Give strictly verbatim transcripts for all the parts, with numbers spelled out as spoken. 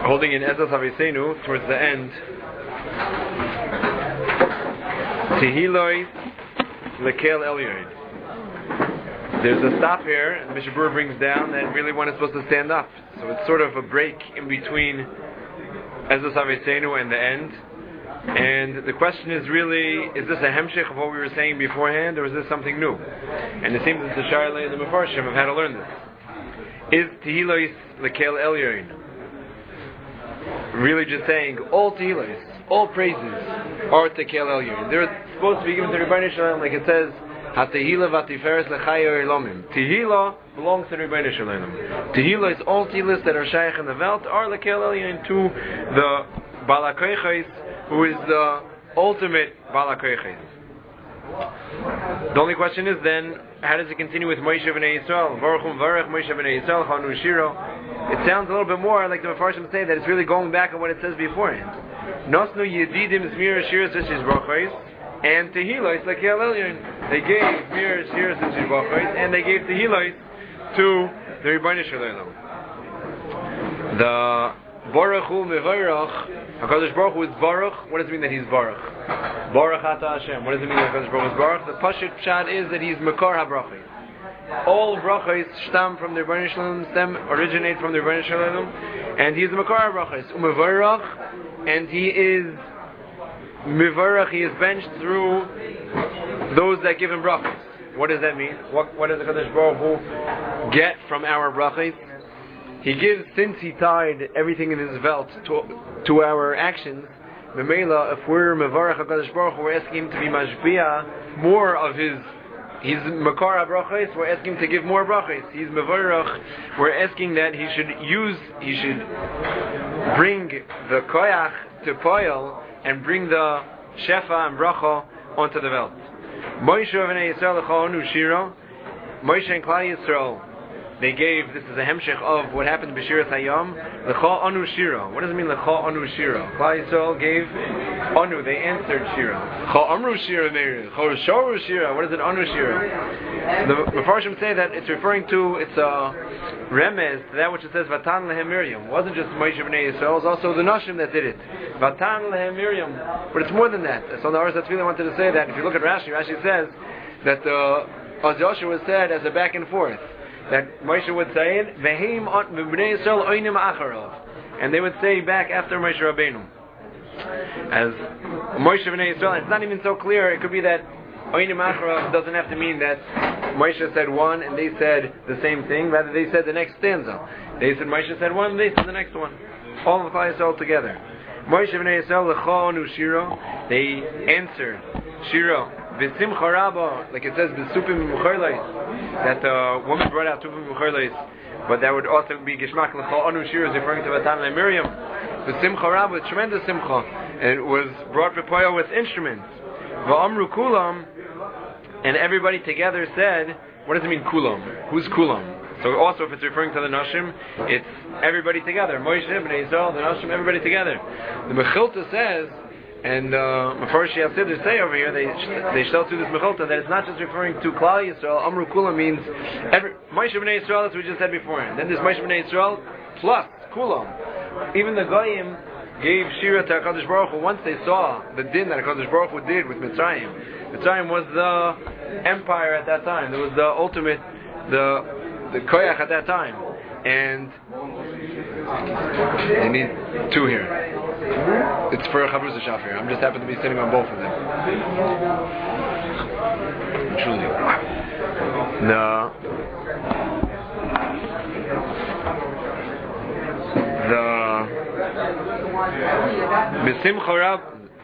holding in Ezras Aviseinu towards the end. Tehiloi Lekel Elyon. There's a stop here, and the Mishabur brings down that really one is supposed to stand up. So it's sort of a break in between Ezras Aviseinu and the end. And the question is really, is this a hemshech of what we were saying beforehand, or is this something new? And it seems that the Sharlei and the Mefarshim have had to learn this. Is Tehillos Lekel Elyon really just saying all Tehillos, all praises are Tekel Elyon? They're supposed to be given to Rebbeinu Shalom, like it says, HaTehillah v'Tiferes l'Chayo Elomim. Tehillah belongs to Rebbeinu Shalom. Tehillah is all Tehillos that are shaykh in the Welt are Lekel Elyon to the Balakoiches, who is the ultimate Balakoiches. The only question is then, how does it continue with Moshe B'nai Yisrael? Baruchum Varech Moshe B'nai Yisrael Chanu Shiro. It sounds a little bit more like the Mefarshim say that it's really going back on what it says beforehand. Nosnu Yedidim Zmir Shiras V'Shiz Brachos and Tehillos Lekel Elyon. They gave Mir Shiras V'Shiz Brachos and they gave Tehillos to the Rebbeinu Shalom. The Baruch Hu Mevarach HaKadosh Baruch Hu is Baruch. What does it mean that he's Baruch? Baruch Ata Hashem. What does it mean that HaKadosh Baruch Hu is Baruch? The Pashut Pshat is that he's Makar HaBrachos. All brachos stem from the Rebbeinu Shalom, stem originate from the Rebbeinu Shalom, and he is the Makar HaBrachos. Umevarach, and he is Mevarach. He is benched through those that give him brachos. What does that mean? What, what does the HaKadosh Baruch Hu get from our brachos? He gives, since he tied everything in his belt to, to our actions, Memela, if we're Mevarach HaKadosh Baruch Hu, we're asking him to be Mashbiah, more of his, he's Makar HaBrachos, we're asking him to give more brachos. He's Mevarach, we're asking that he should use, he should bring the Koyach to Poyel, and bring the Shefa and Bracha onto the belt. Moshe B'nai Yisrael L'Chonu Shiro, Moshe and Klal Yisrael, they gave, this is a hemshech of what happened to B'Shiras Hayom, L'cha Anu Shiro. What does it mean, L'cha Anu Shiro? Klal Yisrael gave Anu, they answered Shiro. L'cha Amru Shiro, L'cha Shoru Shiro. What is it, Anu Shiro? The Mefarshim say that it's referring to, it's a remez to that which it says, Vatan Lehem Miriam. It wasn't just Moshe B'nai Yisrael, it was also the Nashim that did it. Vatan Lehem Miriam. But it's more than that. So the Aras Hatzvila wanted to say that, if you look at Rashi, Rashi says that the Az Yosha was said as a back and forth. That Moshe would say it, Vehim B'nai Yisrael Oinim Acharov, and they would say back after Moshe Rabbeinu. As Moshe B'nai Yisrael, it's not even so clear. It could be that Oinim Acharov doesn't have to mean that Moshe said one and they said the same thing. Rather, they said the next stanza. They said Moshe said one, and they said the next one. All of Klal Yisrael together. Moshe B'nai Yisrael L'cha Anu Shiro. They answered Shiro. V'simcha rabba, like it says, v'supim v'mucharleis, that the woman brought out supim v'mucharleis, but that would also be gishmak l'chol anu shir, is referring to Vatan and Miriam. V'simcha rabba, with tremendous simcha, and it was brought before with instruments. V'amru kulam, and everybody together said, what does it mean kulam? Who's kulam? So also, if it's referring to the Nashim, it's everybody together. Moshe, B'nai Yisrael, the Nashim, everybody together. The Mechilta says, and uh, Mefarshi Hasidah say over here, they they shall through this Mechilta that it's not just referring to Klal Yisrael. Amru Kulam means every Moshe B'nai Yisrael, as we just said beforehand. Then there's Moshe B'nai Yisrael plus Kulam. Even the Goyim gave Shira to HaKadosh Baruch Hu once they saw the din that HaKadosh Baruch Hu did with Mitzrayim. Mitzrayim was the empire at that time. It was the ultimate, the the Koyach at that time. And they need two here. It's for a Chavrusa Shafir. I'm just happen to be sitting on both of them. Truly. The the B'Simcha Rab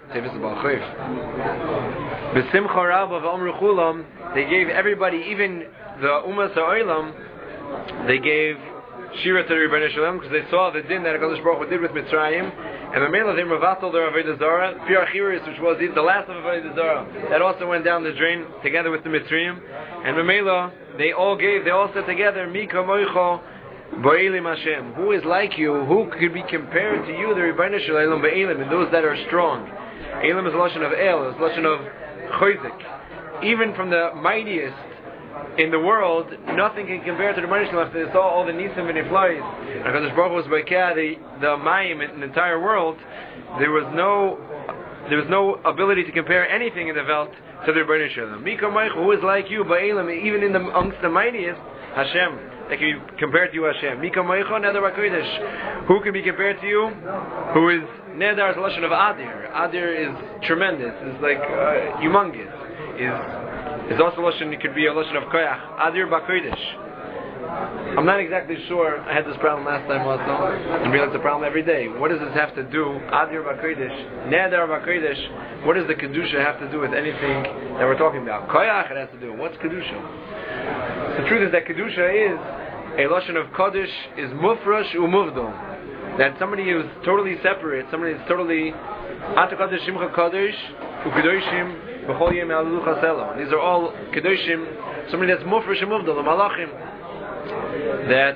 B'Simcha Rab of Amru Chulam, they gave everybody, even the Umas HaOlam, they gave Shira to the Rebbeinu Shalom because they saw the din that HaKadosh Baruch Hu did with Mitzrayim, and the Mela they revatal their Avodah Zarah, Pir Achiris, which was the last of Avodah Zarah, that also went down the drain together with the Mitzrayim, and the Mela they all gave, they all said together, Mika Moicho Ba'elim Hashem, who is like you, who could be compared to you, the Rebbeinu Shalom Ba'elim, and those that are strong. Elim is a lashon of El, it's a lashon of Choyzik. Even from the mightiest in the world, nothing can compare to the Rebbeinu Shalom. After they saw all the Nisim and Niflais, and HaKadosh Baruch Hu was Baikah, the the Mayim in the entire world, there was no there was no ability to compare anything in the Welt to the Rebbeinu Shalom. Mika Meichu, who is like you, Ba'ilam, even in the amongst the mightiest, Hashem, that can be compared to you, Hashem. Mika Meichu, Neder HaKodesh, who can be compared to you? Who is Neder is a lashon of Adir. Adir is tremendous, is like uh, humongous. Is is also a lashon, it could be a lashon of Koyach. Adir Bakodesh. I'm not exactly sure. I had this problem last time also, and realize the problem every day. What does this have to do? Adir Bakodesh, Neder Bakodesh. What does the kedusha have to do with anything that we're talking about? Koyach it has to do. What's kedusha? The truth is that kedusha is a lashon of kodesh is mufrash umuvdom. That somebody who is totally separate, somebody who is totally Ata Kodesh Shimcha Kodesh Ukedoshim B'chol Yem Ha'aluch HaSelo. These are all Kedoshim, somebody that's Mufresh and Muvdal, the Malachim, that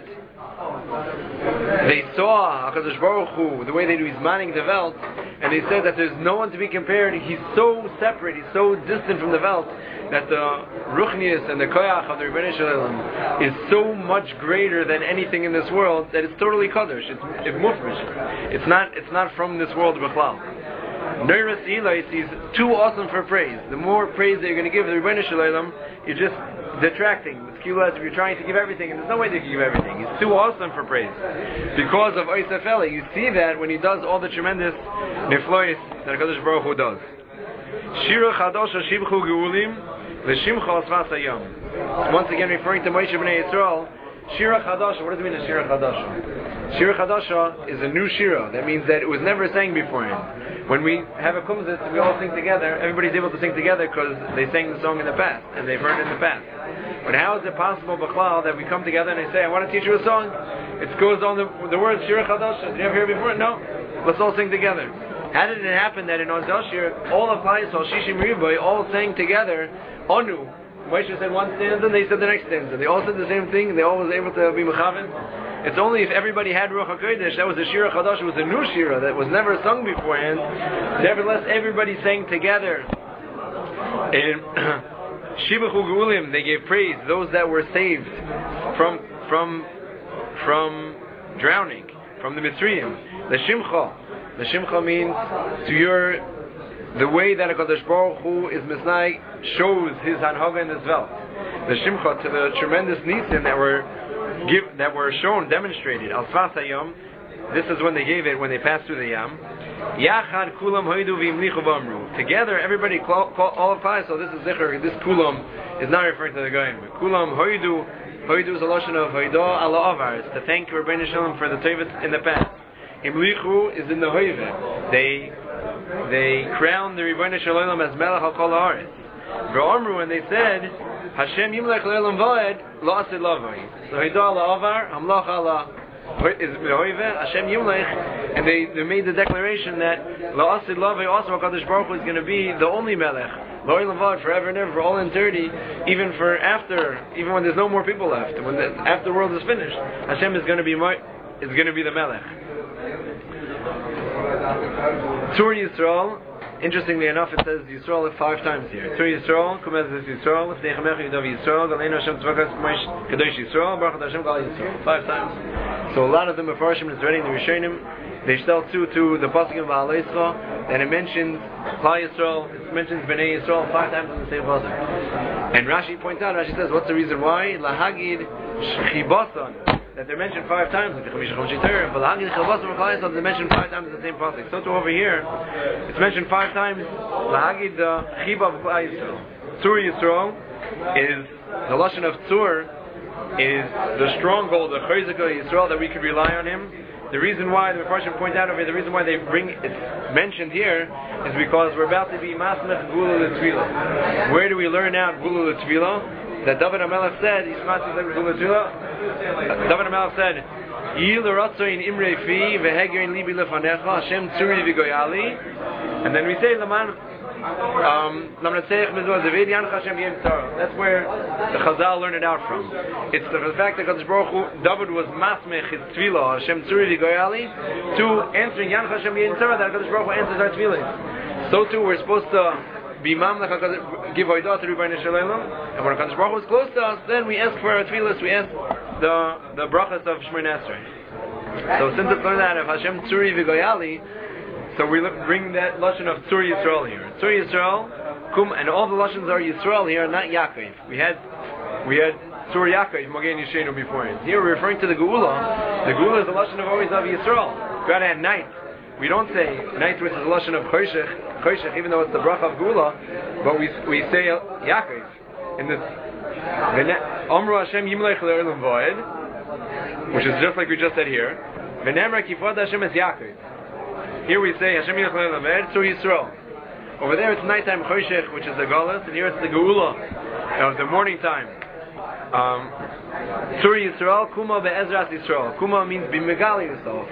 they saw HaKadosh Baruch Hu, the way they do his manning the Welt, and they said that there's no one to be compared. He's so separate, he's so distant from the Welt, that the Ruchnius and the Koyach of the Rebbeinu Shalom is so much greater than anything in this world that it's totally Kadosh. It's, it's Mufresh. It's not, it's not from this world B'chlal. Neiras Elais is too awesome for praise. The more praise that you're going to give the Rebbeinu Shalom, you're just detracting. If you're trying to give everything, and there's no way to give everything. He's too awesome for praise. Because of Oisef Eli, you see that when he does all the tremendous niflois that HaKadosh Baruch Hu does. Shira Chadosha Shibchu Geulim L'Shimcha Asfas Hayom. Once again referring to Moshe B'nai Yisrael, Shira Chadasha. What does it mean, a Shira Chadasha? Shira Chadasha is a new Shira. That means that it was never sang beforehand. When we have a kumzis, we all sing together. Everybody's able to sing together because they sang the song in the past and they've heard it in the past. But how is it possible, B'chlal, that we come together and they say, I want to teach you a song? It goes on the, the words Shira Chadasha. Did you ever hear it before? No. Let's all sing together. How did it happen that in Ozdashir, all of Klai Yisrael, Shishim Riboy, all sang together, Onu? Moshe said one stanza, and they said the next stanza. They all said the same thing, and they all was able to be mechaven. It's only if everybody had Ruach HaKodesh, that was a Shira Chadash, it was a new Shira that was never sung beforehand. Nevertheless, everybody sang together. In Shibachu Geulim, they gave praise, those that were saved from from from drowning, from the Mitzrayim. The Shimcha. The Shimcha means to your, the way that HaKadosh Baruch Hu is Misnai shows his Hanhaga in this Welt. The Shimcha to the tremendous Nisim that were give, that were shown, demonstrated. Al Sfas Hayom, this is when they gave it, when they passed through the Yam. Yachad Kulam Hoidu V'imlichu V'amru. Together, everybody, call, call, all of Klai, so this is Zikr, this Kulam is not referring to the Goyim. Kulam Hoidu, Hoidu is a lotion of Hoidah Ala Avar, to thank Rebbeinu Shalom for the Tevet in the past. Imlichu is in the Hoive. They they crowned the Rebbeinu Shalom as Melech HaKol Haaretz. V'amru, and they said, Hashem Yimlech Le'olam Va'ed Lo Asid Lavoi. So Hoidah Ala Avar, Hamlach Ala is Hoive, Hashem Yimlech, and they, they made the declaration that Lo Asid Lavoi, also HaKadosh Baruch Hu is going to be the only Melech. Lo'olam Va'ed, forever and ever, for all eternity, even for after, even when there's no more people left, when the after the world is finished, Hashem is going to be is going to be the Melech. Tur Yisrael, interestingly enough, it says Yisrael five times here. Tur Yisrael, Kumez Yisrael, L'fnei Chamecha Yudav Yisrael, Galeinu Hashem Tzvakas Kadosh Yisrael, Baruch Hashem Gal Yisrael. Five times. So a lot of them are Farshim is reading the Rishonim. They tell too to the pasuk of Ba'al Yisrael, and it mentions Klai Yisrael, it mentions Bnei Yisrael five times in the same pasuk. And Rashi points out, Rashi says, what's the reason why? Lahagid Shchibasan. That they're mentioned five times, but they mentioned five times in the same pasuk. So too over here, it's mentioned five times. Lahagid the Chiba of Klai Yisrael. Tur Yisrael is the lashon of Tur is the stronghold, the Chayzaka Yisrael, that we could rely on him. The reason why the Mepharshim point out over here, the reason why they bring it mentioned here is because we're about to be Masmech Gula L'Tvilah. Where do we learn out Gula L'Tvilah? That David HaMelech said, David HaMelech said, Yil Ratzoin Imrei Fi Vehegerin Libi Lefanecha Hashem Tzuri V'Goyali, and then we say Laman um That's where the Chazal learned it out from. It's the fact that Kadosh Baruch Hu, David was Masmech his Tvilah Hashem Tzuri V'Goyali, to answering Yan Hashem Yin Torah, that Kadosh Baruch Hu answers our Tvilah. So too we're supposed to be mamlech, give oidah to Rebbeinu Shalom. And when HaKadosh Baruch Hu is close to us, then we ask for our tefillas, we ask the the brachas of Shemoneh Esrei. So since it's learned that of Hashem Tzuri V'Goyali, so we look, bring that lashon of Tzuri Yisrael here. Tzuri Yisrael, kum, and all the lashons are Yisrael here, not Yaakov. We had we had Tzuri Yaakov, Mogen Yishenu beforehand. Here we're referring to the Geula. The Geula is the lashon of always of Yisrael. God had night. We don't say night, which is the lashon of Choshech, Choshech, even though it's the bracha of Geula, but we we say Yaakov in this. Amru Hashem Yimlech Le'olam V'Oed, which is just like we just said here. V'nemra Kifod Hashem es Yaakov. Here we say Hashem Yimlech Le'olam V'Oed Tzur Yisrael. Over there it's nighttime Choshech, which is the Galus, and here it's the Geula of the morning time. Um, Tzur Yisrael, Kuma be'ezras Yisrael. Kuma means b'megala yourself.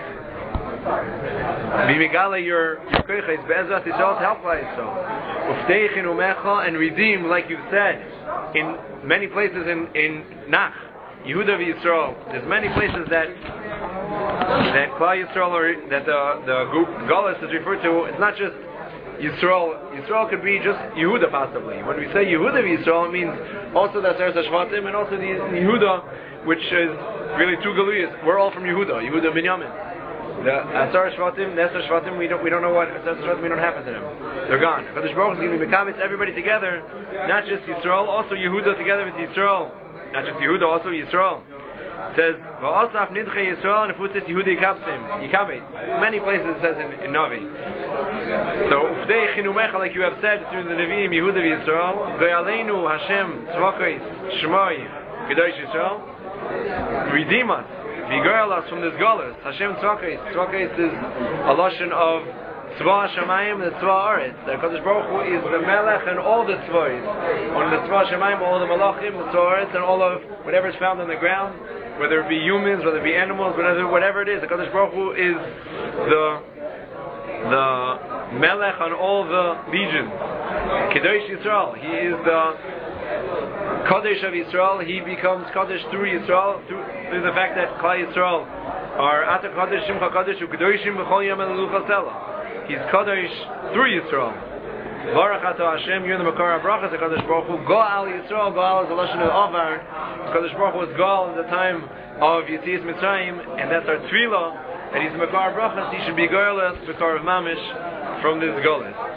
B'megala your your koiches be'ezras Yisrael to help yourself. Ufteichin umecha, and redeem, like you've said in many places in in Nach, Yehuda v'Yisrael. There's many places that that Klal Yisrael or that the the group Galus is referred to. It's not just Yisrael. Yisrael could be just Yehuda possibly. When we say Yehuda v'Yisrael, it means also the Aseret HaShvatim and also the Yehuda, which is really two Galuyas. We're all from Yehuda, Yehuda Binyamin. The Aseret HaShvatim, the Aseret HaShvatim, we don't we don't know what Aseret HaShvatim, we don't happen to them. They're gone. Kadosh Baruch Hu is going to be everybody together, not just Yisrael, also Yehuda together with Yisrael. Not just Yehuda, also Yisrael. It says, V'asaf nidche Yisrael, and if it says Yehuda Yikabsim, Yikabit. Many places it says in, in Navi. So, Ufdei Chinumecha, like you have said through the Nevi'im, Yehuda Yisrael, Goyaleinu Hashem, Tzvakos, Shmoi, Kedosh Yisrael, redeem us, Vigoyal us from this Golos, Hashem Tzvakos. Tzvakos is a lashon of Tzva Shamayim and the Tzva Aretz. The Kadosh Baruch Hu is the Melech and all the Tzvahs. On the Tzva Shamayim, all the Malachim, the Tzva Aretz, and all of whatever is found on the ground, whether it be humans, whether it be animals, whatever, whatever it is. The Kadosh Baruch Hu is the the Melech on all the legions. Kedosh Yisrael. He is the Kodesh of Yisrael. He becomes Kodesh through Yisrael, through, through the fact that Klal Yisrael are Ata Kodesh Shimcha Kodesh U'Kedoshim B'chol Yom Elucha Sela. He's Kodesh through Yisrael. Baruch Atah Hashem, you're the Makar HaBrachas, the Kodesh Baruch Hu. Go'al Yisrael, Go'al is a lashon of Avar. Kodesh Baruch Hu was Go'al in the time of Yetzias Mitzrayim, and that's our Tefillah, that he's the Makar HaBrachas, he should be Go'al, Makar of Mamish, from this Go'al.